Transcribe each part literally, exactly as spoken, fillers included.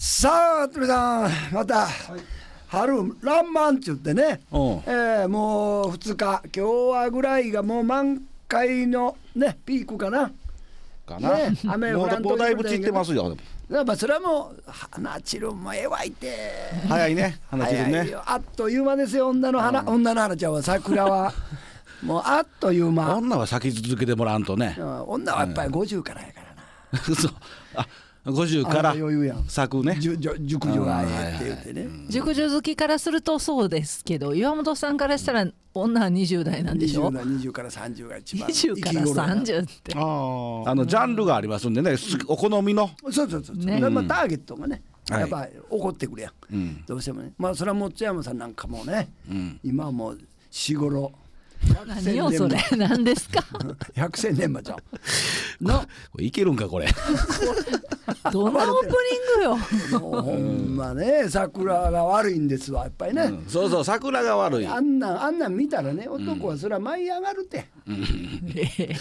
さあ鳥さんまた、はい、春らんまんって言ってね、えー、もうふつか今日はぐらいがもう満開のねピークかなかな、ね、 雨もうもうだいぶ散ってますよ。 やっぱそれはもう花散るもええわいて早いね花散るねあっという間ですよ。女の花、うん、女の花ちゃんは桜はもうあっという間。 女は咲き続けてもらわんとね、 うん、女はやっぱりごじゅうからやからな、 うん、そうあごじゅうから咲くね熟女がええって言ってね、 熟女好きからするとそうですけど岩本さんからしたら女はにじゅう代なんでしょ。 にじゅう, にじゅうからさんじゅうが一番にじゅうからさんじゅうってああのジャンルがありますんでね、お好みのそうそうそう、ね、まあ、ターゲットがねやっぱ怒ってくるやん、はい、どうしてもね。まあそれはもう津山さんなんかもね、うん、今はもうしごろ何よそれ何ですか百戦錬磨ちゃんのいけるんかこれどんなオープニングよもうほんまね桜が悪いんですわやっぱりね、うん、 そうそう桜が悪い。 あんなんあんなん見たらね男はそれは舞い上がるて、うん、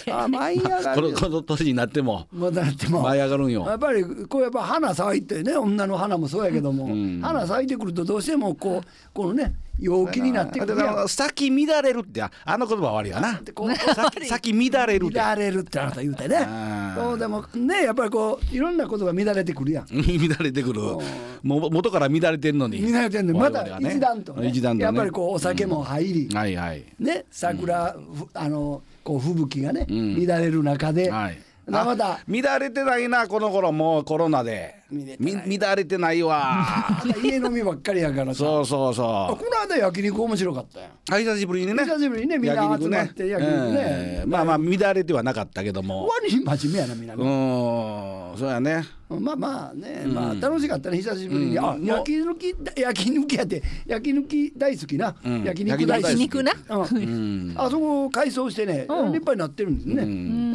あ舞い上がるこのこの年になってもまだなっても舞い上がるんよ。 やっぱりこうやっぱ花咲いてね女の花もそうやけども、うん、花咲いてくるとどうしてもこうこのね陽気になってくるやん。 咲き乱れるってあの言葉悪いやな咲き乱れるって乱れるってあなた言うてね。そうでもねやっぱりこういろんなことが乱れてくるやん乱れてくる。もう元から乱れてんのに乱れてんのにまた一段とね、 一段とねやっぱりこうお酒も入り、 うん、はいはいね桜、うん、あのこう吹雪がね、うん、乱れる中で、はい、また乱れてないなこの頃もうコロナで乱れてないわ家飲みばっかりやからさそうそうそうこの間焼肉面白かったやん。 久しぶりにね久しぶりにねみんな集まって焼肉ね、 えー、まあまあ乱れてはなかったけども割に真面目やなみんな。 うんそうやね。 まあまあね、うん、まあ楽しかったね久しぶりに、うん、あ焼肉焼肉やって焼肉大好きな、うん、焼肉大好き焼肉な、 うん、あそこ改装してね、うん、立派になってるんですね、うん、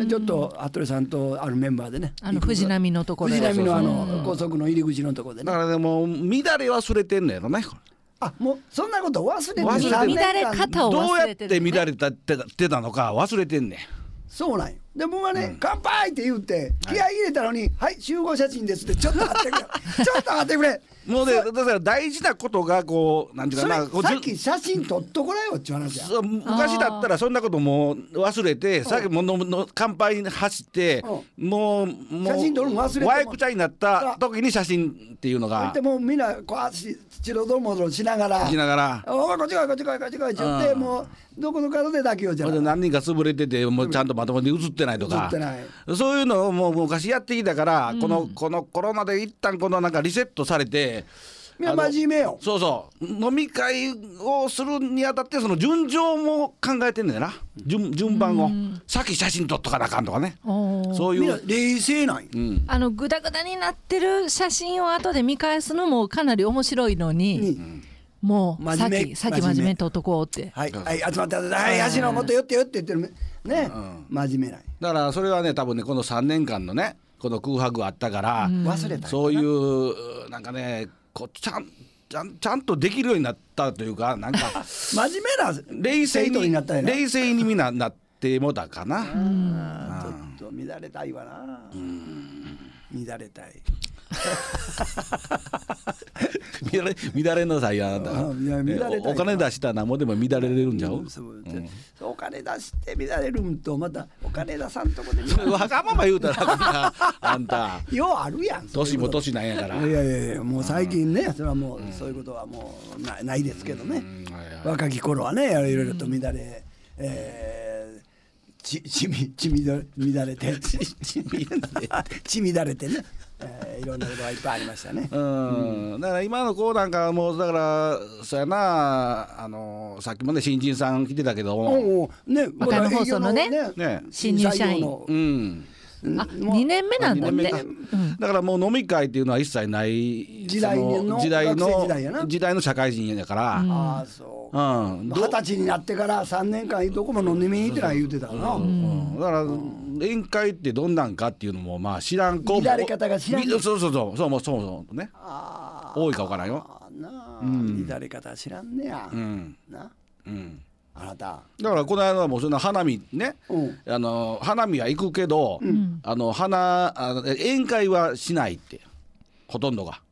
ちょっと服部さんとあるメンバーでねあの藤波のところ藤波のあの高速の入り口のところでね。 だからでも乱れ忘れてんのやろね。 あもうそんなこと忘れてる。 乱れ方を忘れてる、 ね、どうやって乱れてたのか忘れてんねん。 そうなんよ。で僕はね、うん、乾杯って言って気合い入れたのに、はい、はい、集合写真ですってちょっと待ってくれちょっと待ってくれもうねだから大事なことがこうなんていうかなさっき写真撮っとこらよって話や。 昔だったらそんなこともう忘れてさっきものの乾杯に走ってもうもう写真撮るの忘れてワイくちゃになった時に写真っていうのがでもうみんなこう足チロドモドロしながらしながらおいこっち来いこっち来いこっち来いって言ってもうどこの角でだけよじゃん。 何人か潰れててもうちゃんとまともに写ってないとか写ってないそういうのをもう昔やってきたから、うん、このこのコロナで一旦このなんかリセットされていや真面目よ。 そうそう飲み会をするにあたってその順序も考えてんねんな 順, 順番を、うん、さっき写真撮っとかなあかんとかねそういう冷静なんよ、 うん、あのグダグダになってる写真を後で見返すのもかなり面白いのに、うん、もうさっきさっき真面目に撮っとこうってはい、はい、集まってはい足のもっと寄ってよって言ってるね、うん、真面目ないだからそれはね多分ねこのさんねんかんのねこの空白があったから、 うん、忘れたそういうなんかねこちゃんちゃんちゃんとできるようになったというかなんか真面目な冷静にになったよね。 冷静にみんななってもだかな。 うんちょっと乱れたいわな。うん乱れたい乱れ乱れなさいあなた。お金出したら何もでも乱れれるんじゃう、うんそううん、お金出して乱れるんとまたお金出さんとこでわがまま言うたらあんたようあるやん年も年なんやから。 いやいやいやもう最近ねそれはもうそういうことはもう な, ないですけどね、若き頃はねいろいろと乱れ、えー、ちちみちみ乱れてち乱れてねえー、いろんなことがいっぱいありましたね。 うん、うん、だから今の子なんかもうだからそうやなあのさっきもね新人さん来てたけども、 ね、 和歌山放送のね、 ね新入社員、 うん、 あにねんめなんだって、 うん、だからもう飲み会っていうのは一切ない時代の時代の時代やな時代の社会人やから、うん、 ああそう二十、うん、歳になってからさんねんかんどこも飲みに行ってない言うてたな、うんうん、だから、うん宴会ってどんなんかっていうのもまあ知らん子も乱れ方が知らんそうそうそうそうそうそうそうね多いか分からんよなあ、うん、乱れ方知らんねや、うん、な、うん、あなただからこの間もその花見ね、うん、あの花見は行くけど、うん、あの花あの宴会はしないってほとんどが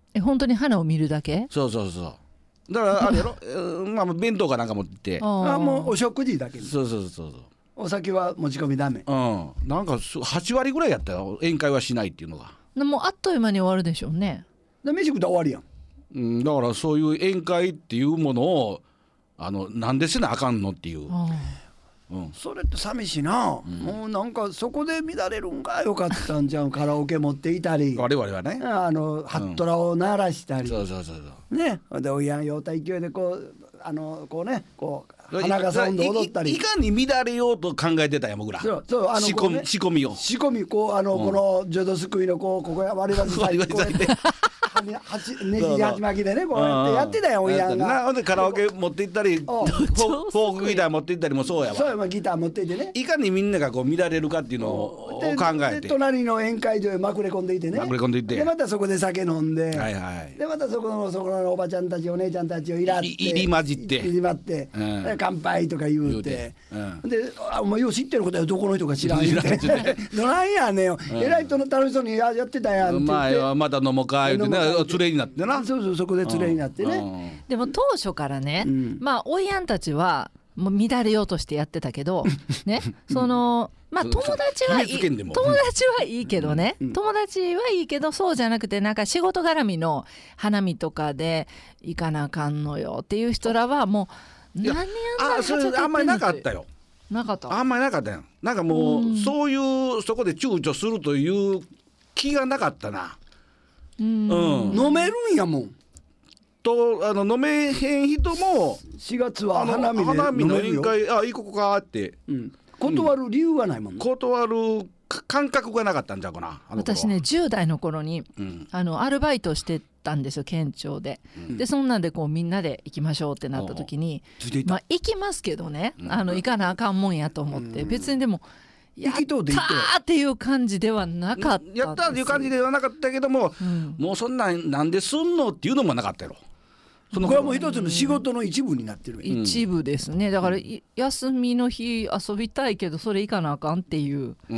え本当に花を見るだけ？ そうそうそうだからあれやろえーまあ弁当かなんか持ってってああもうお食事だけに。 そうそうそうそうお酒は持ち込みダメ。 うん、なんかはち割ぐらいやったよ宴会はしないっていうのが。 もうあっという間に終わるでしょうね。 で飯食ったら終わりやん。 うん、だからそういう宴会っていうものをあのなんでせなあかんのっていう、うん、 それって寂しいな、うん、もうなんかそこで乱れるんがよかったんじゃんカラオケ持っていたり我々はねあのハットラを鳴らしたり、 うん、そうそうそうそうねでおやんようた勢いでこうあのこうねこう花笠音頭踊ったりい, い, いかに乱れようと考えてたんや僕ら。 そうそうあの仕込み、ね、仕込みを仕込みこうあの、うん、この浄土救いのこうここや割り箸さこうやってねじ鉢巻きでねこうやってやってたよおやんが。 ほんでカラオケ持って行ったりフォークギター持って行ったりもそうやわ。 そうやまあギター持っていってねいかにみんながこう乱れるかっていうのを考えてで隣の宴会場へまくれ込んでいてねまくれ込んでいってでまたそこで酒飲んで、 はいはい、 でまたそこのそこのおばちゃんたちお姉ちゃんたちをいらって入り混じって入り混って、うん、乾杯とか言うて、うん、であお前よう知ってることやどこの人か知らん言うてどないやねんよ、うん、えらいと楽しそうにやってたやんって言って、 まあ、また飲もうか言うてね連れになってな。 そうそうそこで連れになってね、うん、 でも当初からね、うん、まあおいやんたちはもう乱れようとしてやってたけどねそのまあ友達はいい友達はいいけどね、うん、友達はいいけどそうじゃなくてなんか仕事絡みの花見とかで行かなあかんのよっていう人らはもう何やんだあそれあんまりなかったよ。 なかったあんまりなかったよ。なんかもう、うん、そういうそこで躊躇するという気がなかったな。 うん、うん、飲めるんやもんとあの飲めへん人もしがつは花見で花見の宴会あ行こうかって、 うん、断る理由はないもんね、 うん、断る感覚がなかったんじゃうかな。あの私ねじゅう代の頃に、うん、あのアルバイトしてたんですよ県庁で、うん、でそんなんでこうみんなで行きましょうってなった時にまあ行きますけどね、うん、あの行かなあかんもんやと思って、うん、別にでもやったーっていう感じではなかったんです。 やったーっていう感じではなかったけども、うん、もうそんなんなんですんのっていうのもなかったやろ。 そのこれはもう一つの仕事の一部になってる、うん、 一部ですね。だから、うん、休みの日遊びたいけどそれ行かなあかんっていう、うん、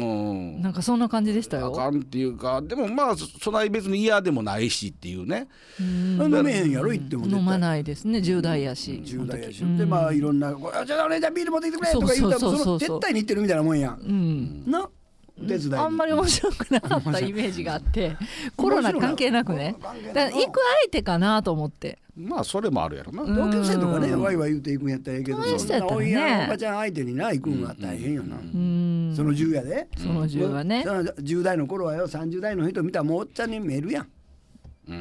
なんかそんな感じでしたよ。 あかんっていうかでもまあそない別に嫌でもないしっていうね。 うん飲めへんやろ言っても飲まないですねじゅう代やし、うん、 じゅう代やし、うん、でまあいろんな「じゃあお姉ちゃんビール持ってきてくれ」とか言うたらその絶対に言ってるみたいなもんやん、うん、な手伝いあんまり面白くなかったイメージがあってコロナ関係なくねだから行く相手かなと思ってまあそれもあるやろな。 同級生とかねワイワイ言うて行くんやったらええけどそんなおいやんおばちゃん相手にな行くんは大変よな、うん、そのじゅうやでそのじゅうはね、 そのじゅう代の頃はよさんじゅう代の人見たらもうおっちゃんに見えるやん、うん、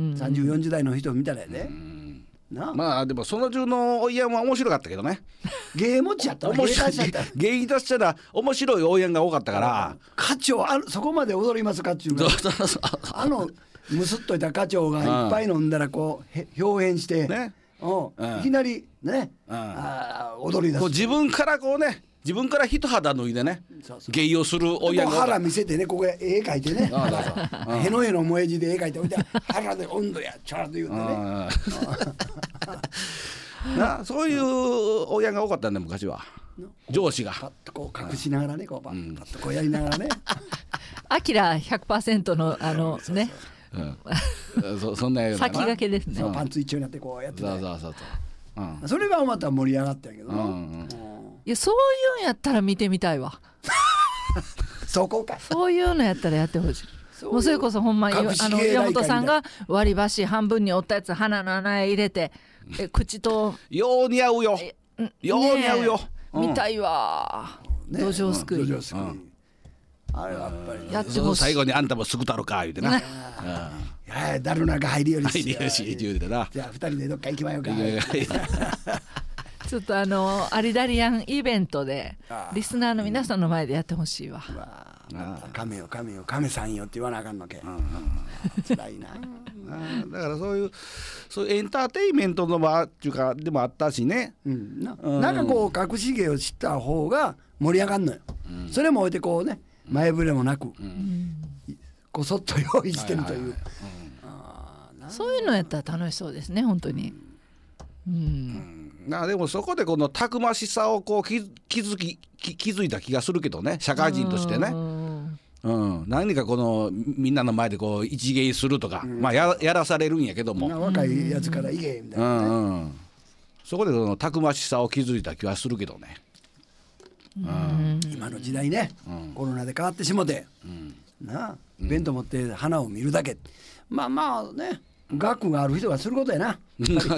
さんじゅうよんじゅう代の人見たらやで、うんなあまあでもその中のおいやんは面白かったけどね芸持ちやったら芸出しちゃった芸出しちゃった面白いおいやんが多かったから課長あそこまで踊りますかっちゅうがあのむすっといた課長がいっぱい飲んだらこう表現して、ねうん、いきなりね、うん、あ踊り出すこう自分からこうね自分から一肌脱いでね芸をするおいやんが腹見せてねここへ絵描いてねへのへの萌え字で絵描いておいて腹で温度やちょろっと言うてねなそういうおいやんが多かったんだ昔は上司がパッとこう隠しながらねこうパッとこうやりながらねアキラ ひゃくパーセント のあのねうん、そ, そんな先駆けですね。 パンツ一丁になってこうやってた、 そうそうそうそう、うん、 それがまた盛り上がったんやけどな、うんうん、 いやそういうんやったら見てみたいわそこかそういうのやったらやってほしいもうそれこそほんまあの岩本さんが割り箸半分に折ったやつ鼻の穴へ入れてえ口とよう似合うよよう似合うよ、 うん、見たいわ、ね、土壌すくい、うん、土壌すくい、うんあれやっぱりやってほしい最後にあんたもすぐたろか言うてなだるなんか入りよりし入りよりし言うてなじゃあ二人でどっか行きまようかちょっとあのアリダリアンイベントでリスナーの皆さんの前でやってほしいわ亀よ亀よ亀さんよって言わなあかんのけ辛いなだからそういうそういうエンターテインメントの場っていうかでもあったしね、 うん、な, なんかこう隠し芸を知った方が盛り上がるのよ、うん、それも置いてこうね前触れもなく、うん、こそっと用意してるという、 そういうのやったら楽しそうですね本当に、うんうんうん、なでもそこでこのたくましさをこう気づき気づいた気がするけどね社会人としてね、うんうん、何かこのみんなの前でこう一芸するとか、うん、まあ や, やらされるんやけども、 若いやつからいけみたいなね、うんうん、 そこでそのたくましさを築いた気はするけどね、 うん、今の時代ね、うん、コロナで変わってしもて、うん、なあ弁当持って花を見るだけ、まあまあね学がある人がすることやな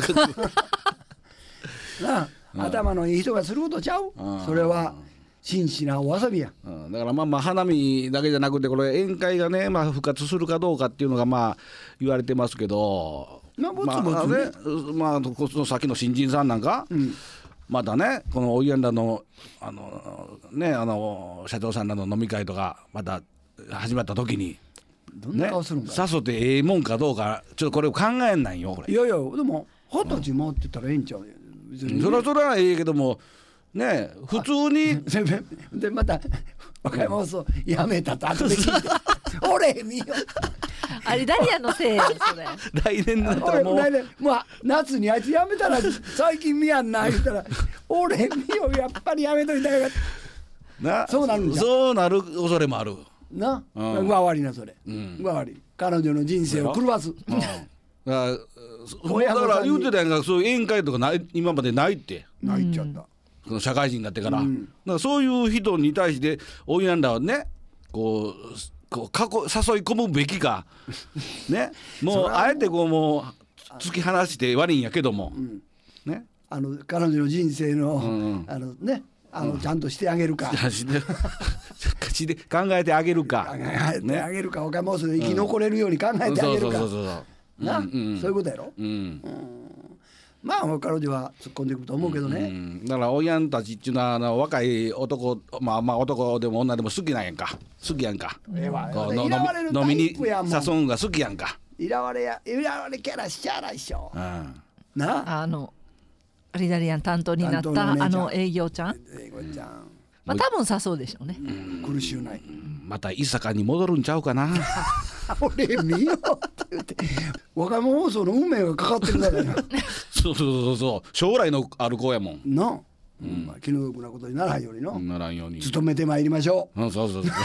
なあ、うん、頭のいい人がすることちゃう、うん、それは真摯なお遊びや、 うん、だからまあまあ花見だけじゃなくてこれ宴会がね、まあ、復活するかどうかっていうのがまあ言われてますけど、 まあぼつぼつね、 まあ、このさっきの新人さんなんか、うん、またねこのおいやんらのあのねあの社長さんらの飲み会とかまた始まった時にどんな顔するんか、 ね、誘ってええもんかどうかちょっとこれを考えんないよこれ。 いやいやでも二十歳回ってたらええんちゃう、 別にそれはそれはええけどもね普通にでまた和歌山放送やめたと後で聞いて俺見よあれダリアのせいよそれ来年になったらもう来年、まあ、夏にあいつやめたら最近見やんな言ったら俺見よやっぱりやめといたらよかったな、そうなるんじゃそうなる恐れもあるな、うん、上割りなそれ、うん、上割り彼女の人生を狂わす、うん、だからだから言うてたやんかそういう宴会とかない今までないってないっちゃった、 その社会人になってから、うん、だからそういう人に対しておいやんらはねこうこう過去誘い込むべきかねもうあえてこうもう突き放して悪いんやけども、うん、ねあの彼女の人生の、うん、あのねあの、うん、ちゃんとしてあげるかして考えてあげるか考えてあげるか、他もう生き残れるように考えてあげるかな、うんうん、そういうことやろ、うんうん、まあ彼女は突っ込んでいくと思うけどね、うんうん、 だからおいやんたちっていうのはあの若い男、まあまあ男でも女でも好きなんやんか好きやんか、ええわこうの飲みに誘うんが好きやんか、 いらわれやいらわれキャラしちゃないっしょ、うん、 なあのリダリアン担当になったあの営業ちゃん、営業ちゃん、まあ多分誘うでしょうね、うん、 苦しゅうない、 また伊坂に戻るんちゃうかな俺見ようって言って和歌山放送の運命がかかってるからなそうそうそうそう将来のある子やもんなあ、うん、まあ、気の毒なことにならんようにのならんように努めてまいりましょう、うん、そうそうそう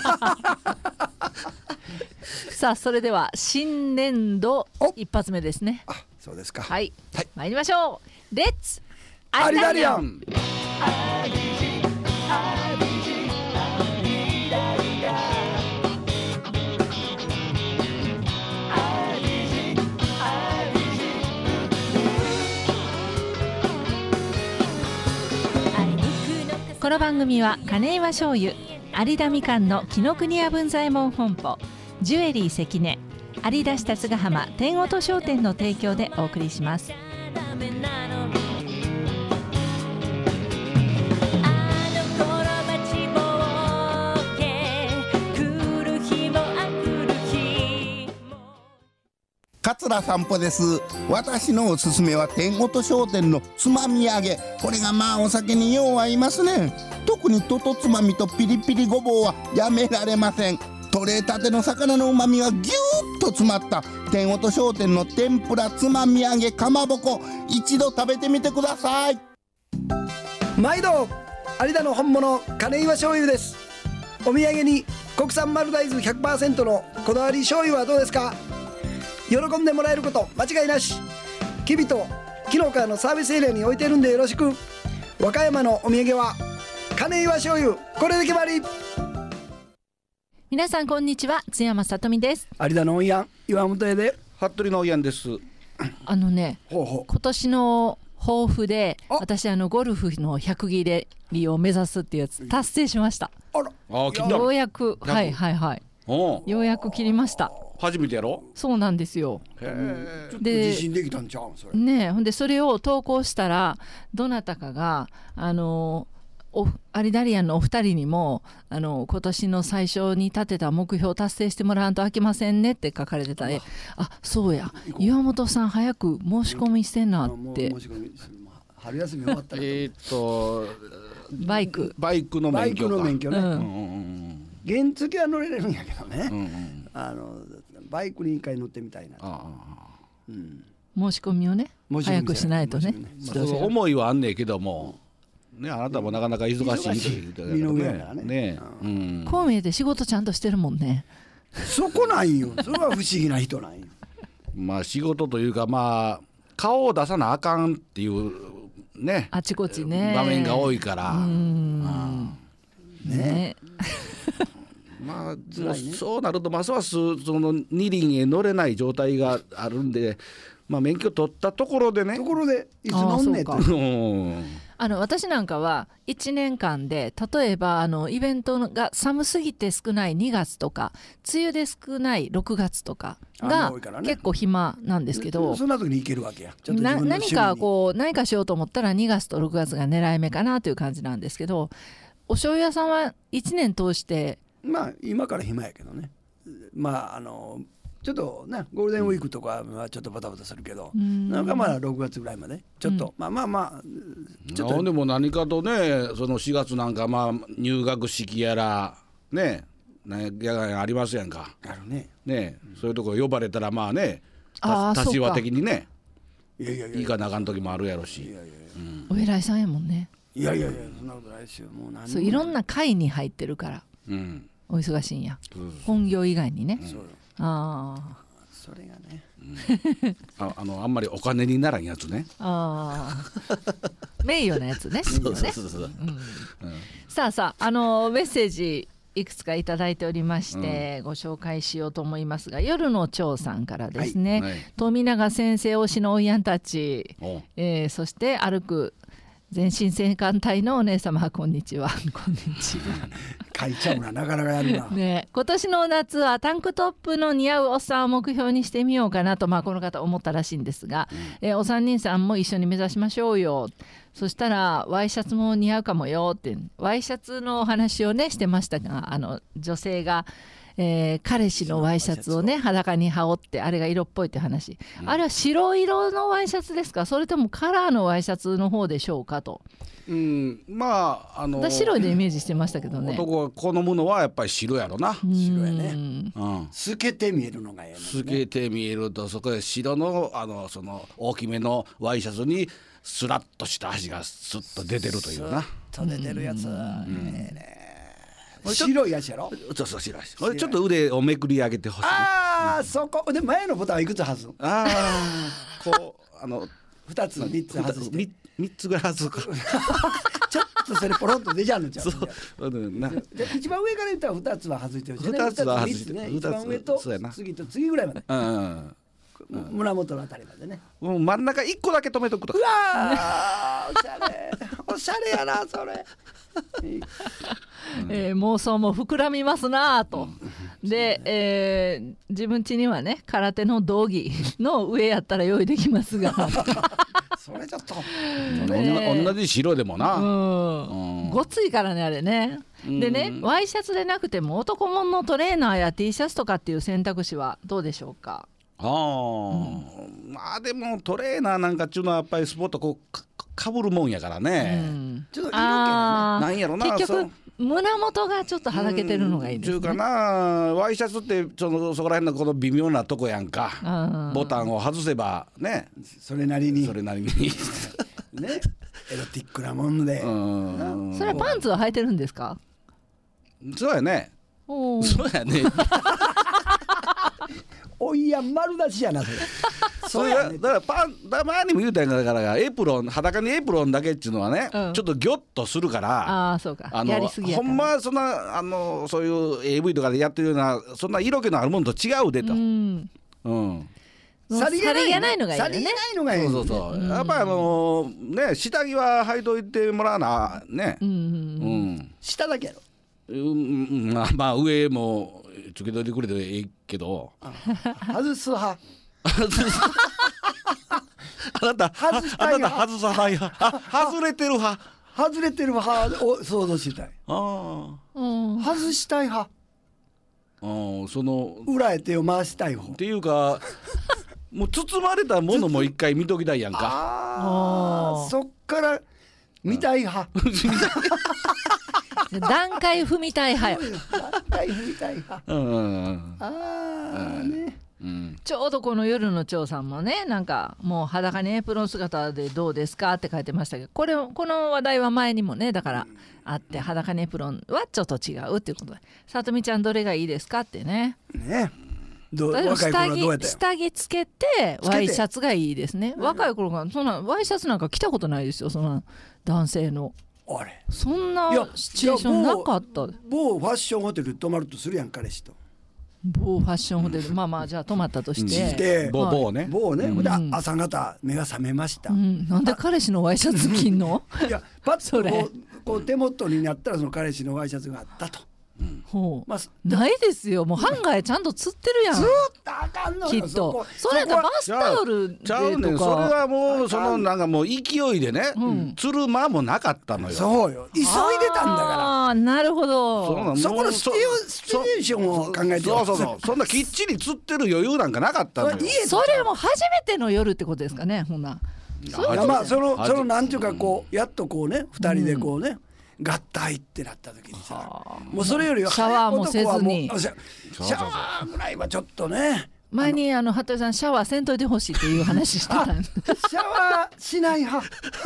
さあそれでは新年度一発目ですね。 あ、そうですか。 はい、はい、参りましょう。レッツアリダリアン。 この番組は金岩醤油、有田みかんの紀ノ国屋文左衛門本舗、ジュエリー関根、有田市辰ヶ浜天音商店の提供でお送りします。 桂散歩です。私のおすすめは天音商店のつまみ揚げ。これがまあお酒によう合いますね。特にととつまみとピリピリごぼうはやめられません。取れたての魚のうまみがぎゅーっと詰まった天音商店の天ぷらつまみ揚げかまぼこ、一度食べてみてください。 毎度有田の本物金岩醤油です。お土産に国産丸大豆 ひゃくパーセント のこだわり醤油はどうですか。喜んでもらえること間違いなし。きびと昨日からのサービスエリアに置いてるんでよろしく。和歌山のお土産は金岩醤油、これで決まり。 皆さんこんにちは、津山さとみです。 有田のおいやん岩本屋で服部のおいやんです。 あのね、ほうほう、今年の抱負で私あのゴルフのひゃく切りを目指すっていうやつ達成しました。 あら、 あ、切った。 ようやく、はいはいはい、ようやく切りました。 初めてやろ。 そうなんですよ。 へえ、ちょっと自信できたんちゃうそれね。ほんでそれを投稿したらどなたかがあのおアリダリアンのお二人にもあの今年の最初に立てた目標を達成してもらわんと飽きませんねって書かれてた。あ, あそうや、岩本さん早く申し込みしてなって。 春休み終わったらえっとバイクバイクの免許か。 バイクの免許ね、うんうんうん、 原付は乗れるんやけどね、うんうん、あのバイクに一回乗ってみたいな。あ、 うん、申し込みをね早くしないとね。 まあ、思いはあんねんけどもね、あなたもなかなか忙しいって言ってたからね。ね、うん、 こう見えて仕事ちゃんとしてるもんね。 そこなんよ。それは不思議な人なんよ。 まあ仕事というか、まあ顔を出さなあかんっていうね、 あちこちね場面が多いから。うんね。 まあ、ね、そうなるとますますその二輪へ乗れない状態があるんで、まあ、免許取ったところでねところでいつ乗んねんと。 あの私なんかはいちねんかんで例えばあのイベントが寒すぎて少ないにがつとか梅雨で少ないろくがつとかが結構暇なんですけど、 そんな時に行けるわけや。ちょっとな何かこう何かしようと思ったらにがつとろくがつが狙い目かなという感じなんですけど、お醤油屋さんはいちねん通してまあ今から暇やけどね。まああのちょっとねゴールデンウィークとかはちょっとバタバタするけど、うん、なんかまだろくがつぐらいまでちょっと、うん、まあまあまあちょっとでも何かとね、そのしがつなんかまあ入学式やらねなんやありますやんか。 あるね。 ね、うん、そういうとこ呼ばれたらまあね立場的にねいやいやいや行かなあかん時もあるやろし。 いやいやいや、 うん、お偉いさんやもんね。 いやいやいやそんなことないですよ。もう何そういろんな会に入ってるから、うん、お忙しいんや、うん、本業以外にね、うん、そうああそれがね、 うん、あ, あのあんまりお金にならんやつね。 あ名誉なやつね。 そうそうそうそう、うんうん、 さあさあ、あのメッセージいくつかいただいておりまして、うん、ご紹介しようと思いますが、夜の長さんからですね、はいはい、富永先生推しのおいやんたち、えー、そして歩く全身戦艦隊のお姉様こんにちは。こんにちは。 書いちゃうな、なかなかやるな。 ね、今年の夏はタンクトップの似合うおっさんを目標にしてみようかなと、まあ、この方思ったらしいんですが、うん、えー、お三人さんも一緒に目指しましょうよ。そしたらワイシャツも似合うかもよってワイシャツのお話をねしてましたが、あの女性がえー、彼氏のワイシャツをね裸に羽織ってあれが色っぽいって話、うん、あれは白色のワイシャツですか、それともカラーのワイシャツの方でしょうかと。 うん、まああの私白いでイメージしてましたけどね。 男が好むのはやっぱり白やろな。 白やね、うん、透けて見えるのがええのね。 透けて見えるとそこで白のあのその大きめのワイシャツにスラッとした足がスッと出てるというな。 スッと出てるやつ、うん、ええね。白いやつやろ。 そうそう白い。俺ちょっと腕をめくり上げてほしい。 ああ、うん、そこで前のボタンはいくつ外す？ ああ、こうあの二つ三つ外して。 三つぐらい外すか。 ちょっとそれポロンと出ちゃうのじゃん。 そうな。 一番上から言ったら二つは外してほしいね。 二つは外して。 一番上と次と次ぐらいまで。うん。胸元のあたりまでね。 もう真ん中一個だけ止めとくと。 うわー、おしゃれ、おしゃれやなそれ。 えー、妄想も膨らみますなと、うん、で、えー、自分家にはね空手の道着の上やったら用意できますがそれちょっと、 ね、同じ白でもな、うんうん、ごついからねあれね。でね、ワイシャツでなくても男物のトレーナーや T シャツとかっていう選択肢はどうでしょうか。 あ、うん、まあでもトレーナーなんかっちゅうのはやっぱりスポットこう か, かぶるもんやからね、うん、 ちょっと色気がねなんやろな。 結局胸元がちょっとはだけてるのがいいですね。 ちゅうかな、ワイシャツってそのそこら辺のこの微妙なとこやんか。ボタンを外せばねそれなりにそれなりにねエロティックなもんで。 うんそれはパンツは履いてるんですか。 そうやね。おそうやね。 おいや丸出しやなそれ。 そうやね、だからパンだ前にも言うたんやからエプロン裸にエプロンだけっていうのはね、うん、ちょっとギョッとするから。 あそうかあのやりすぎやからほんまそんなあのそういう エーブイ とかでやってるようなそんな色気のあるものと違うでと。うん、うんさりげないのがいいね。さりげないのがいいね。 そうそうそう、うん、やっぱりあのー、ね下着は履いといてもらわなね、うんうんうん、 下だけやろ。 うん、まあ、まあ上もつけといてくれていいけど外す派あなた外したい派あなた外さない派外れてる派外れてる派を想像したい。 あ、 うん、外したい派。 あその裏へ手を回したい方っていうかもう包まれたものも一回見ときたいやんか。 ああそっから見たい派段階踏みたい派よ。 段階踏みたい派。うんうんうん、ああね、うん、 ちょうどこの夜の長さんもねなんかもう裸にエプロン姿でどうですかって書いてましたけど、これこの話題は前にもねだからあって、裸にエプロンはちょっと違うっていうことで、さとみちゃんどれがいいですかってね。 ねどう若い頃はどうやったよ。 下着つけてワイシャツがいいですね。若い頃がそんなワイシャツなんか着たことないですよ、そんな男性の。 あれそんなシチュエーションなかった。 某ファッションホテル泊まるとするやん彼氏と。 某ファッションホテルまあまあじゃあ泊まったとして、 うん、 某某ね某ね、 うん、 で朝方目が覚めました、 うん、なんで彼氏のワイシャツ着んのいやパッとこう、こう手元になったらその彼氏のワイシャツがあったと、うん、 ほう、まあ、ないですよ、もうハンガーへちゃんと釣ってるやん。 釣ったあかんのよきっと。それやったらバスタオルでとか。 ちゃうねん、それはもうそのなんかもう勢いでね、うん、釣る間もなかったのよ。 そうよ、急いでたんだから。 ああなるほど。 そこのシチュエーションを考えてそうそうそう、そんなきっちり釣ってる余裕なんかなかったのよ。 それも初めての夜ってことですかね、ほんな。 いやまあそのそのなんていうかこうやっとこうね二人でこうね、うん、合体ってなった時にさ、もうそれよりはシャワーもせずにシャワーぐらいはちょっとね。 前にあの服部さんシャワーせんといてほしいっていう話してたんでシャワーしない派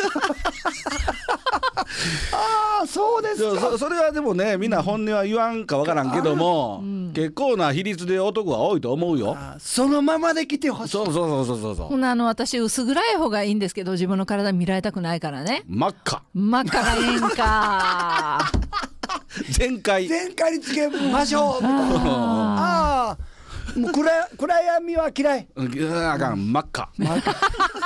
ああそうですか。 そ, それはでもねみんな本音は言わんかわからんけども、うん、結構な比率で男は多いと思うよ。 そのままで来てほしい。 そうそうそうそうそう。 ほなあの私薄暗い方がいいんですけど、自分の体見られたくないからね。 真っ赤真っ赤がええんか全開全開につけましょうああもう 暗, 暗闇は嫌い。 あかん真っ赤真っ赤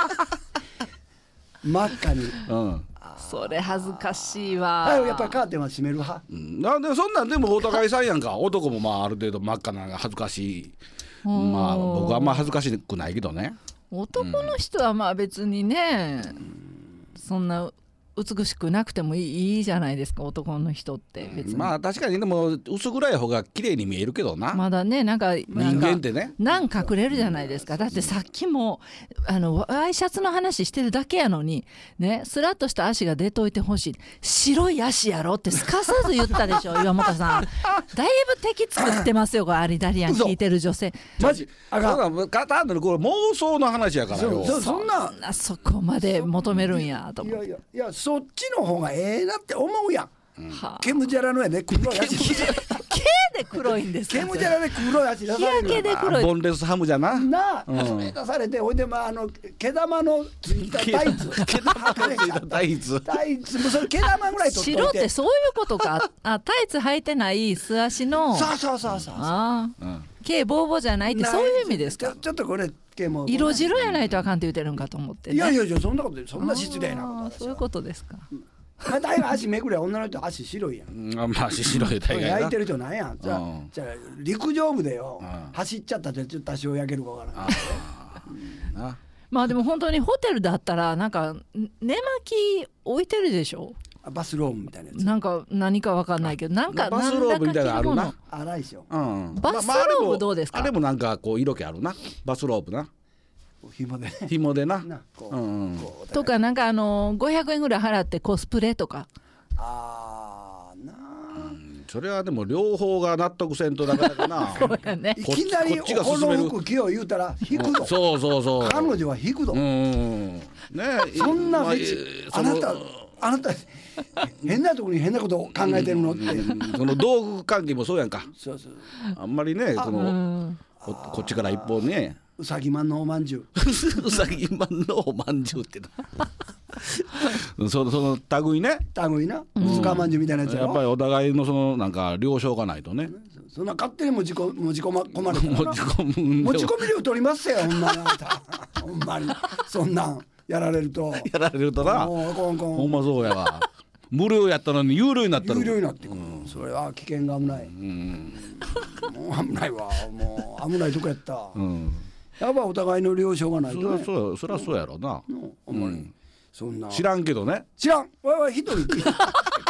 真っ赤に、 うん、 それ恥ずかしいわ。 はい、やっぱりカーテンは閉める派、 うん、なんでそんなんでもお互いさんやんか男もまあある程度真っ赤なのが恥ずかしい。まあ僕はあんま恥ずかしくないけどね。 男の人はまあ別にね、うん、そんな美しくなくてもい い, いいじゃないですか男の人って別に。 まあ確かにでも薄暗い方が綺麗に見えるけどな。 まだねなんか人間ってねなん隠れるじゃないですか。だってさっきもあのワイシャツの話してるだけやのにね、スラッとした足が出といてほしい、白い足やろってすかさず言ったでしょ岩本さん。だいぶ敵作ってますよこれアリダリアン聞いてる女性。 マジあかん。 カタンのこれ妄想の話やからよ。 そ, そんなそこまで求めるんやと思って。 いやいやいやそっちの方がええなって思うやん、うん、ケムジャラのやで黒い足毛で黒いんですか。 ケムジャラで黒い足出される。 日焼けで黒い。 ボンレスハムじゃななあ、うん、それ出されてほいでまああの毛玉のついたタイツ毛玉のついたタイツタイツもそれ毛玉ぐらい取っといて。 白ってそういうことか。あタイツ履いてない素足のそうそうそうそうあ、うん、毛ボーボーじゃないってそういう意味ですか。 ちょ、ちょっとこれ毛も色白やないとあかんって言ってるんかと思ってね。 いやいやいやそんなことでそんな失礼なことはそういうことですか。 まあ、大概足めくれ女の人足白いやん。 あまあ足白い大概な焼いてる人なんやん。じゃあ、うん、じゃあ陸上部でよ、うん、走っちゃったってちょっと多少焼けるかわからん。 あまあでも本当にホテルだったらなんか寝巻き置いてるでしょ。 バスローブみたいなやつ。 なんか何かわかんないけどなんかバスローブみたいなのあるな。 荒いでしょ、 うん、 バスローブどうですか。 あれもなんかこう色気あるなバスローブな。 紐でね紐でななこう、 うんうん、 こうとかなんかあのごひゃくえんぐらい払ってコスプレとか。 あーなあ、 うん、それはでも両方が納得せんとなかなかなそうやね。 いきなりこの服着よう言うたら引くぞ、 うん、そうそうそう彼女は引くぞ、うんね、 そんな、まあ、あなたあなた変なところに変なことを考えてるのって、うん、 その道具関係もそうやんか。 そうそうあんまりねこの、うん、こ, こっちから一方ねうさぎまんのおまんじゅううさぎまんのおまんじゅうってそ, その類ね類なうかまんじゅうみたいなやつやろ。 やっぱりお互いのそのなんか了承がないとね。 そんな勝手に持ちこ持ち込ま込まれたらな持ち込む持ち込み料取りますよほんまにあんたほんまにそんなんやられるとやられるとなコンコンほんまそうやわ無料やったのに有料になった有料になってくる、うん、それは危険が危ない、うん、もう危ないわもう危ないとこやった、うん、やっぱお互いの了承がないとね。 そりゃそうそりゃそうやろな、 うん、うん、そんな知らんけどね。 知らんわいわい一人聞いた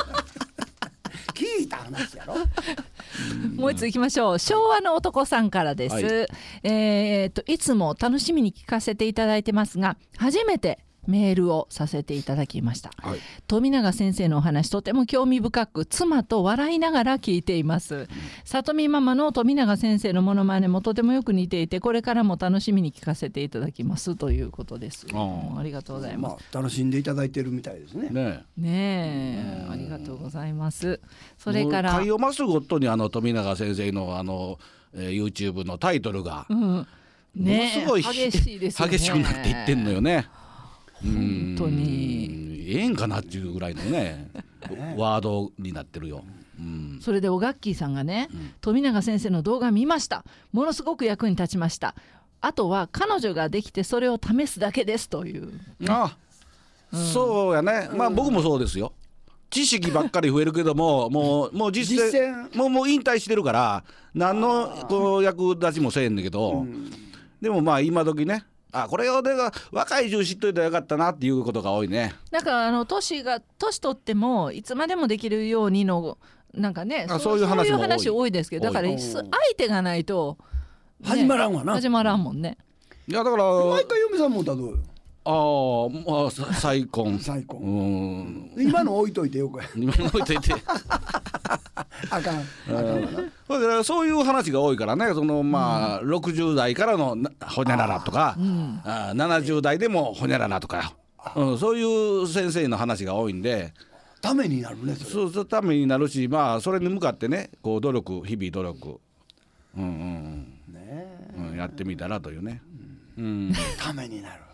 聞いた話やろもう一ついきましょう。昭和の男さんからです、はい、えー、っといつも楽しみに聞かせていただいてますが初めてメールをさせていただきました、 はい、 富永先生のお話とても興味深く妻と笑いながら聞いています、うん、里見ママの富永先生のモノマネもとてもよく似ていてこれからも楽しみに聞かせていただきますということです。 あ, ありがとうございます、まあ、楽しんでいただいてるみたいですね。 ねえ、ありがとうございます。それから回を増すごとにあの富永先生のあの、えー、YouTube のタイトルが、うんね、ものすごい激しいですよね。 激しくなっていってんのよね。 本当にええんかなっていうぐらいのねワードになってるよ、うん、 それでオガッキーさんがね、うん、富永先生の動画見ました。ものすごく役に立ちました。あとは彼女ができてそれを試すだけですという、ね、 あ、うん、そうやね。まあ僕もそうですよ。知識ばっかり増えるけどももうもう実践もうもう引退してるから何のこう役立ちもせえんだけど、うん、でもまあ今時ね、あ、これをでが若い人知っといたらよかったなっていうことが多いね。 なんかあの年が年取ってもいつまでもできるようにのなんかね、 あ、そういう話も多い、 そういう話多いですけど、だから相手がないと、ね、 始まらんわな。 始まらんもんね。 いやだから毎回嫁さんもたらどうよ。 ああ、まあ再婚再婚、 うん、 今の置いといてよくや今の置いといてあかん、あかんわな。 だからそういう話が多いからね。そのまあ、うん、ろくじゅう代からのほにゃららとか、うん、あななじゅう代でもほにゃららとか、うん、そういう先生の話が多いんでためになるね。それそうそうためになるし、まあそれに向かってねこう努力日々努力、うんうんねうん、やってみたらというね、うんうん、 ためになる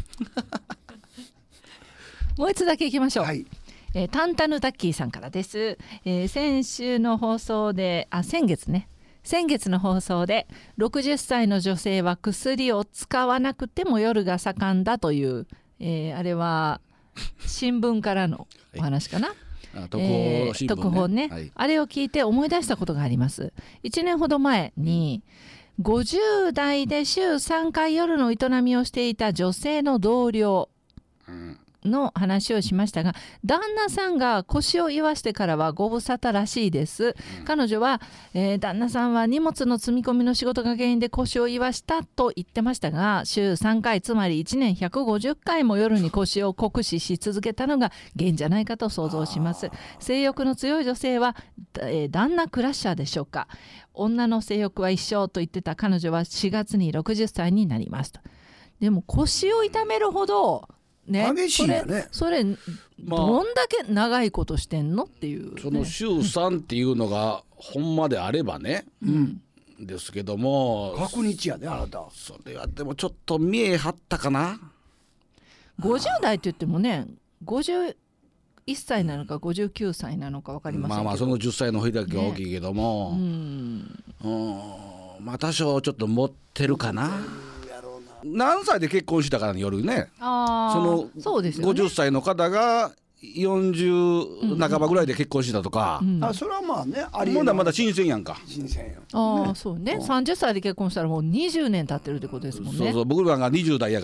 もう一つだけいきましょう、 はい。 えー、タンタヌタッキーさんからです、えー、先週の放送であ先月ね先月の放送でろくじゅっさいの女性は薬を使わなくても夜が盛んだという、えー、あれは新聞からのお話かな、はいあ特報新聞ね、えー、特報ね、はい、 あれを聞いて思い出したことがあります。いちねんほど前にごじゅう代で週さんかい夜の営みをしていた女性の同僚の話をしましたが、旦那さんが腰を言わしてからはご無沙汰らしいです、うん、彼女は、えー、旦那さんは荷物の積み込みの仕事が原因で腰を言わしたと言ってましたが、週さんかいつまりいちねんひゃくごじゅっかいも夜に腰を酷使し続けたのが原因じゃないかと想像します。性欲の強い女性は、えー、旦那クラッシャーでしょうか。女の性欲は一生と言ってた彼女はしがつにろくじゅっさいになりますと。でも腰を痛めるほどね、 激しいよね。 それ、それ、まあ、どんだけ長いことしてんのっていう、ね、 その週さんっていうのがほんまであればね、うん、ですけども確日やであなた。 それはでもちょっと見え張ったかな。 ごじゅう代って言ってもねごじゅういっさいなのかごじゅうきゅうさいなのか分かりませんけど、 まあまあそのじゅっさいの日だけは大きいけども、ね、うんうんまあ多少ちょっと持ってるかな。何歳で結婚したからによるね。 あそのそうですよね、 ごじゅっさいの方がよんじゅう半ばぐらいで結婚したとか、 うんうん、あそれはまあねありえまだまだ新鮮やんか。 新鮮やんあ、ね、そうね、さんじゅっさいで結婚したらもうにじゅうねん経ってるってことですもんね。 そうそう僕らがにじゅう代やから、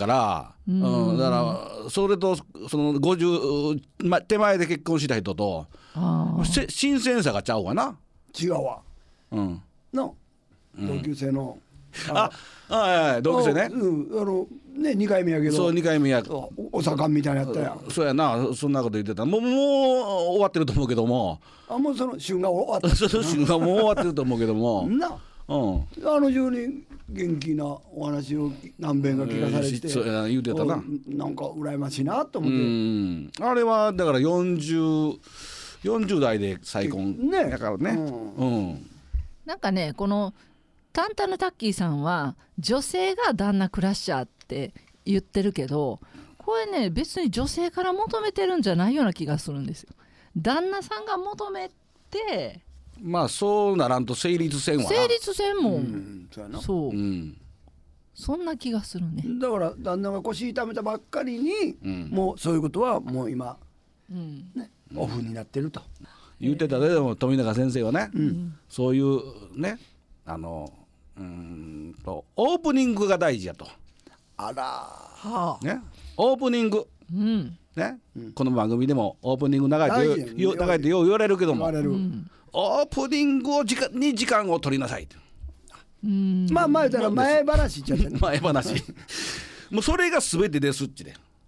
うん、うん、だからそれとそのごじゅう、ま、手前で結婚した人と新鮮さがちゃうわな。 違うわ、 うん、 の同級生の、 うん、ああはいはい同級生ね、 うん、あのねにかいめやけどそうにかいめやお盛んみたいなやったやん。 そうやなそんなこと言ってた。もうもう終わってると思うけどもあもうその旬が終わったその旬がもう終わってると思うけどもな、 うん、 あの中に元気なお話を何遍か聞かされて、 えー、そうや言うてたな。 なんか羨ましいなと思って。 うんあれはだからよんじゅう、よんじゅう代で再婚ねだからね、うんうん、 なんかねこのタンタヌタッキーさんは女性が旦那クラッシャーって言ってるけど、これね別に女性から求めてるんじゃないような気がするんですよ。旦那さんが求めてまあそうならんと成立せんわな。 成立せんもん、うん、 そうやな。 そう、 うん、 そんな気がするね。 だから旦那が腰痛めたばっかりに、うん、もうそういうことはもう今、うんね、オフになってると言ってたで。でも富永先生はね、うん、そういうねあのうーんとオープニングが大事やと。 あら、 はあね、オープニング、うんねうん、この番組でもオープニング長いってよ長いってよう言われるけども、うん、オープニングを時間に時間を取りなさい。 うんまあ前から前話っちゃった、ね、 前話もうそれが全てですっちで。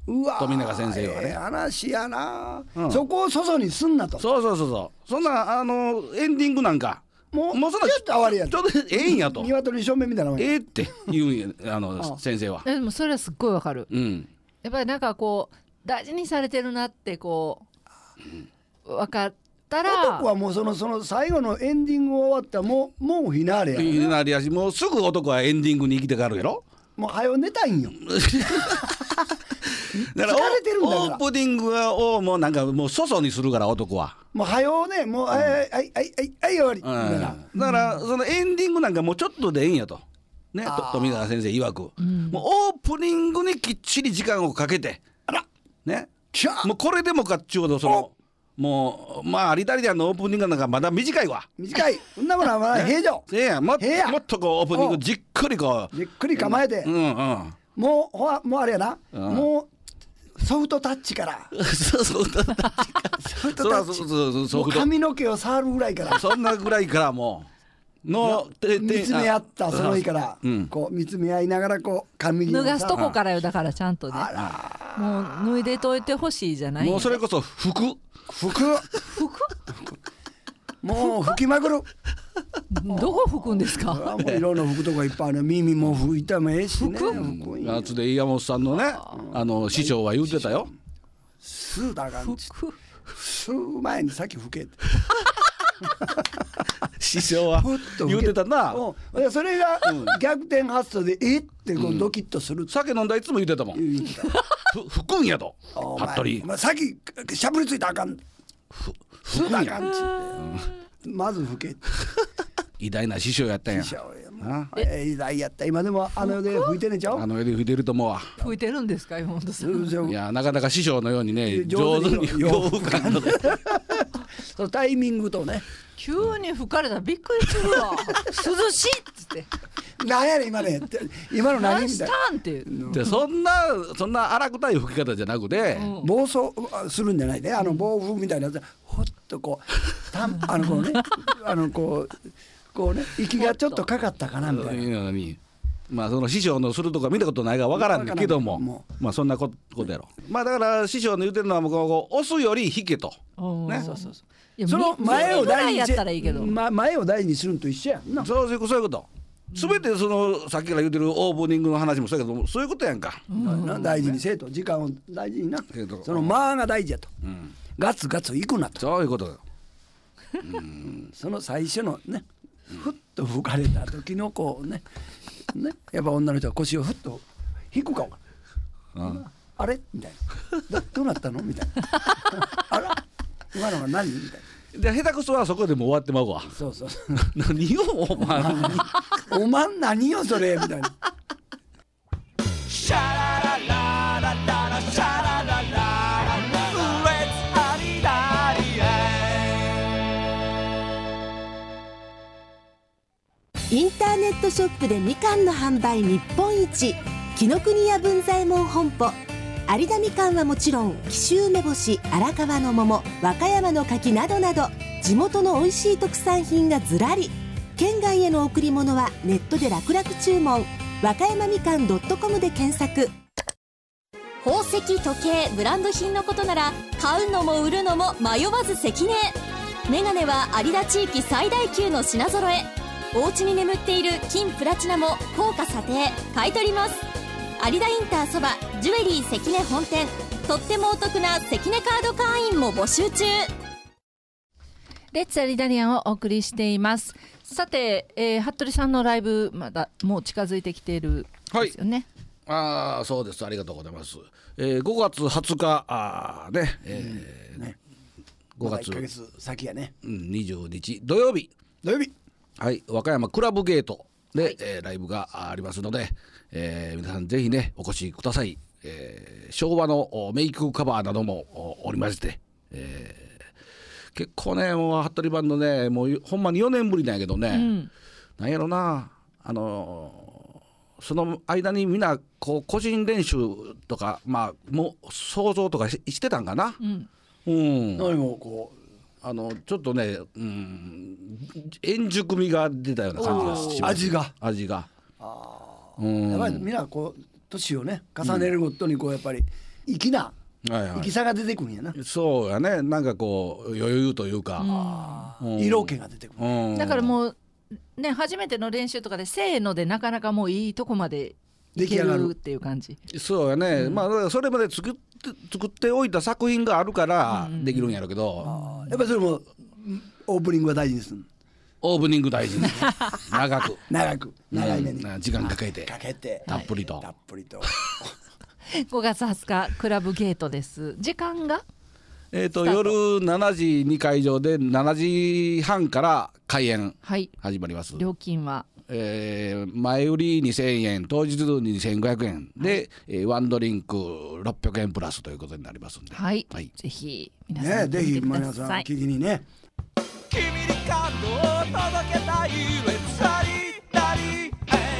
うわ富永先生はね、 ええ話やな、 うん、 そこをそそにすんなと。 そうそうそうそう、そんなあのエンディングなんかもうもうそんなちょっと哀れやんちょっとええんやと鶏正面みたいなもんやええって言うんやあの先生は。 えでもそれはすっごいわかる、 うん、 やっぱりなんかこう大事にされてるなってこう分かったら、 男はもうそのその最後のエンディング終わったらもうもうフィナーレやいいなりやし、もうすぐ男はエンディングに生きてかかるやろ。 もう早う寝たいんよだから疲れてるんだからオープニングをもうなんかもう粗相にするから男は。 もう早うねもう、うん、はいはいはいはいはい終わり、 うん、だからそのエンディングなんかもうちょっとでええんやとね、と富永先生曰く、うん、もうオープニングにきっちり時間をかけてあらね、もうこれでもかっちゅうほどそのもうまあリタリアンのオープニングなんかまだ短いわ。 短いそんなものはまだ平常ええやん、もっともっとこうオープニングじっくりこうじっくり構えて、うんうん、もうほもうあれやな、うん、もうソフトタッチからソフトタッチからソフトタッチもう髪の毛を触るぐらいからそんなぐらいからもうの見つめ合ったその日から、うん、こう見つめ合いながらこう髪脱がすとこからよだからちゃんとね、あらもう脱いでといてほしいじゃない、 もうそれこそ服服服もう拭きまくるどこ拭くんですか。 もういろんな服とかいっぱいある、耳も拭いたもええしね。 夏で岩本さんのね、あの師匠は言うてたよ。 吸うたらあかんち吸う前に先拭けって師匠は言うてたな。 それが逆転発想でえってこうドキッとする、うん、 酒飲んだいつも言うてたもん。拭くんやと服部、 お前先しゃぶりついたらあかん、吸うたらあかんっつって、うん、まず拭け偉大な師匠やったんや。 師匠や偉大やった。今でもあの世で拭いてんねんちゃう。 あの世で拭いてると思うわ。 拭いてるんですか岩本さん。 いやなかなか師匠のようにね上手に拭かんのでそのタイミングとね、 急に吹かれたらびっくりするわ涼しいっつって何やねん今ね今の何みたいなっていう、 でそんなそんな荒くたい吹き方じゃなくて、うん、 暴走するんじゃないで、あの暴風みたいなやつほっとこうたあのこうねあのこうこうね息がちょっとかかったかなみたいな。 まあその師匠のするとか見たことないから分からんけども、もまあそんなことやろ。まあだから師匠の言ってるのはもうこう押すより引けとね。 そうそうそう、 その前を大事にしたらいいけど、 ま、前を大事にするのと一緒やんな。 そうそういうこと。すべてそのさっきから言ってるオープニングの話もそうやけどそういうことやんか。 うん、大事にせえと、時間を大事にな。その間が大事やと。うん、ガツガツいくなと。 そういうことだよ。 うん、その最初のね、ふっと吹かれた時のこうね、ね、やっぱ女の人は腰をふっと引くかも。うん、あれみたいな。どうなったのみたいな。あら今のは何みたいな。 で下手くそはそこでもう終わってまうわ。 そうそう何よお前お前何よそれみたいな。 シャララララララシャラララララレッツハリダリエインターネットショップでみかんの販売日本一、紀ノ国屋文左衛門本舗。有田みかんはもちろん紀州梅干し、荒川の桃、和歌山の柿などなど地元の美味しい特産品がずらり。県外への贈り物はネットで楽々注文、和歌山みかん .com で検索。 宝石、時計、ブランド品のことなら買うのも売るのも迷わず関根。メガネは有田地域最大級の品揃え。お家に眠っている金プラチナも高価査定買い取ります。有田インターそばジュエリー関根本店、とってもお得な関根カード会員も募集中。 レッツアリダリアンをお送りしています。さて、えー、服部さんのライブまだもう近づいてきているんですよね。 はい、ああそうです、ありがとうございます。えー、ごがつはつかあね、えーうんね、ごがついっかげつ先やね、 うん、にじゅうにち土曜日土曜日はい和歌山クラブゲートで、 はい、 えー、ライブがありますので、えー、皆さんぜひねお越しください。えー、昭和のメイクカバーなどもおりまして、えー、結構ねもう服部バンドねもうほんまによねんぶりなんやけどね、うん、なんやろなあのー、その間にみんなこう個人練習とかまあもう想像とか し, してたんかな、うんうん、 何もこうあのちょっとね、うん、円熟味が出たような感じがします。 味が味があ、うん、やっぱりみんなこう年をね重ねるごとにこうやっぱり粋なはいはい、 粋さが出てくるんやな。 そうやね、なんかこう余裕というか、 うん、色気が出てくる、 うん、だからもうね、初めての練習とかでせーのでなかなかもういいとこまでいけるっていう感じ。 そうやね、うん、まあそれまで作って作っておいた作品があるからできるんやろうけど、 うん、やっぱりそれもオープニングは大事です。 オープニング大事に長く長く長い目に、 うん、時間かけてかけてたっぷりと、 たっぷりとごがつはつかクラブゲートです。時間がえーと夜しちじに会場でしちじはんから開演始まります、はい、 料金は、 えー、前売りにせんえん、当日にせんごひゃくえんで、はい、ワンドリンクろっぴゃくえんプラスということになりますんで、 はい、はい、ぜひ皆さんね、ぜひ皆さん聞きにね、 君に感動を届けたいレッツアリーダリ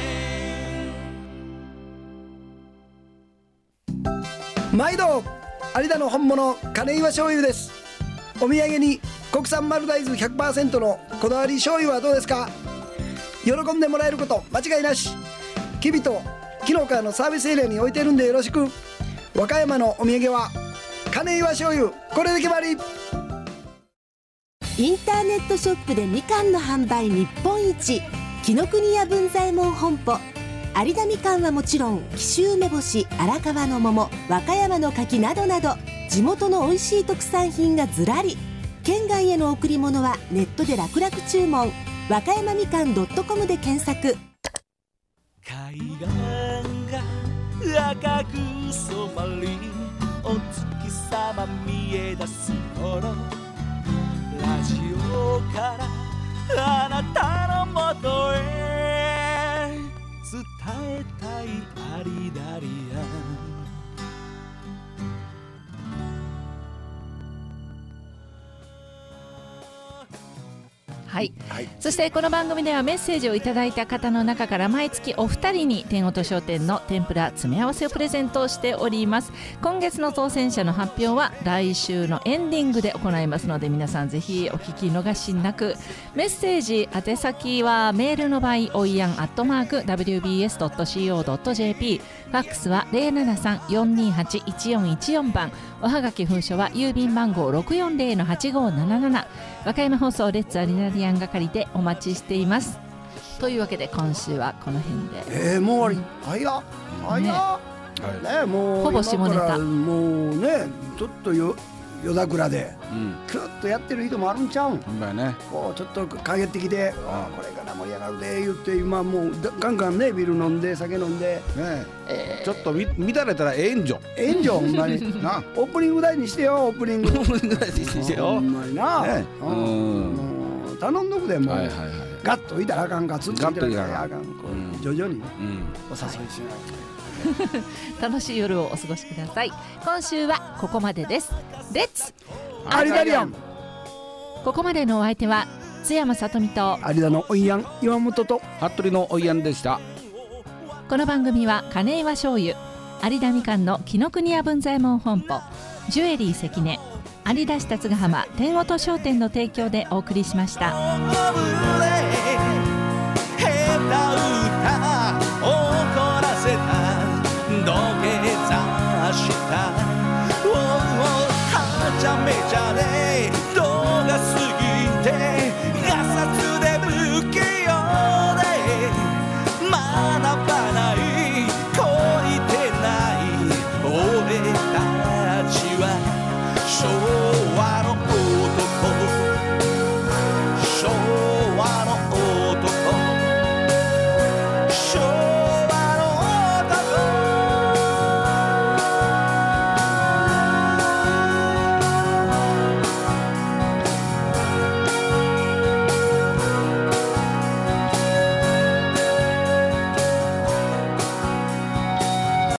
ー毎度有田の本物金岩醤油です。お土産に国産丸大豆 ひゃくパーセント のこだわり醤油はどうですか。喜んでもらえること間違いなし。きびと昨日からのサービスエリアに置いてるんでよろしく。和歌山のお土産は金岩醤油、これで決まり。 インターネットショップでみかんの販売日本一、紀ノ国屋文左衛門本舗。有田みかんはもちろん、紀州梅干し、荒川の桃、和歌山の柿などなど、地元の美味しい特産品がずらり。県外への贈り物はネットで楽々注文。和歌山みかん .com で検索。 海岸が赤く染まり、お月様見え出す頃、ラジオからあなたのもとへ伝えたいアリダリアン。 はい、はい、そしてこの番組ではメッセージをいただいた方の中から毎月お二人に天音商店の天ぷら詰め合わせをプレゼントしております。今月の当選者の発表は来週のエンディングで行いますので、皆さんぜひお聞き逃しなく。メッセージ宛先はメールの場合おいやんアットマーク ダブリュービーエスドットシーオードットジェーピー、 ファックスは ゼロななさん よんにはち いちよんいちよん 番、おはがき封書は郵便番号 ろくよんゼロのはちごーなななな、和歌山放送レッツアリダリアン係でお待ちしています。というわけで今週はこの辺で。 えー、もう終わり。早っ早っ、ね、はい、ね、もうほぼ下ネタ。 もうね、ちょっとよ夜桜で、うん、クッとやってる人もあるんちゃうん。 ほんまやね。 こうちょっと帰ってきて、あこれから盛り上がるで言って今もうガンガンねビール飲んで酒飲んで、ね、 えー、ちょっとみ乱れたら援助援助ほんまにな。オープニング代にしてよ、オープニングオープニング代にしてよ、ほんまにな、ね、うん、もう頼んどくでもう、はいはいはい、ガッといたらあかんか、つっついたらあかん、こう徐々に、ね、うん、お誘いしないと楽しい夜をお過ごしください。今週はここまでです。レッツアリダリアン。 ここまでのお相手は津山さとみと有田のおいやん岩本と服部のおいやんでした。 この番組は金岩醤油、有田みかんの紀ノ国屋文左衛門本舗、ジュエリー関根、有田市辰ヶ浜天音商店の提供でお送りしました。